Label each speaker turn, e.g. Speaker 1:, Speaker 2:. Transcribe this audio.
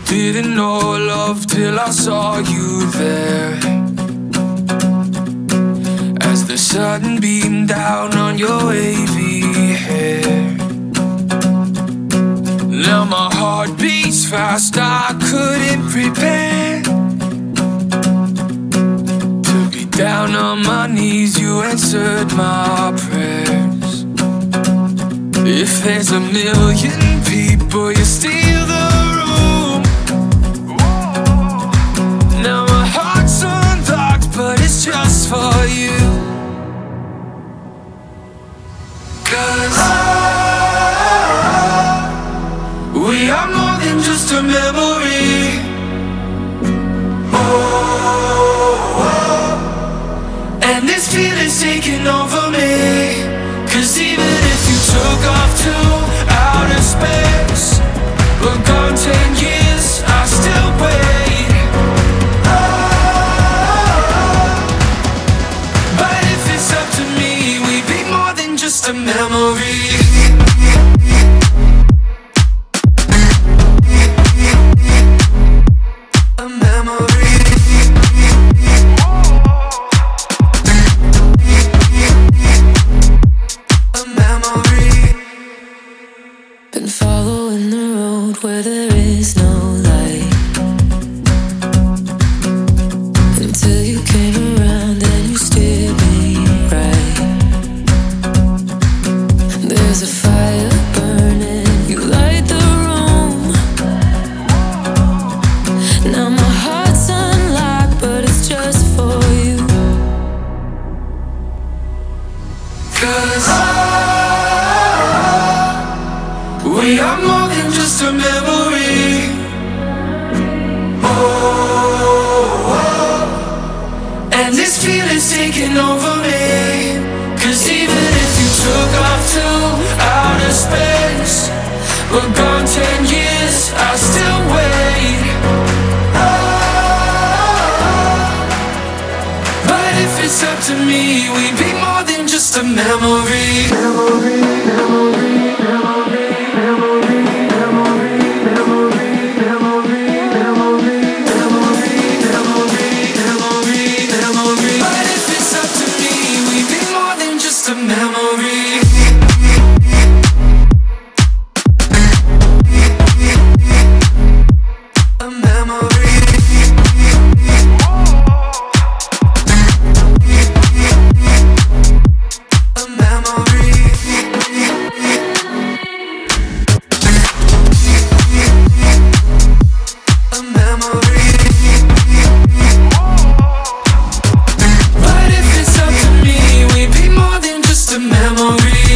Speaker 1: Didn't know love till I saw you there. As the sun beamed down on your wavy hair. Now my heart beats fast, I couldn't prepare. To be down on my knees, you answered my prayers. If there's a million people, you steal the room. Now my heart's unlocked, but it's just for you. 'Cause we are more than just a memory. And this feeling's taking over me. 'Cause even if you took off to outer space, we're gone 10 years, I still wait. But if it's up to me, we'd be more than just a memory.
Speaker 2: Been following the road where there is no light, until you came around and you steered me right. There's a fire burning, you light the room. Now my heart's unlocked, but it's just for you.
Speaker 1: 'Cause we are more than just a memory. And this feeling's taking over me. 'Cause even if you took off to outer space, we're gone 10 years, I still wait. But if it's up to me, we'd be more than just a memory. But if it's up to me, we'd be more than just a memory.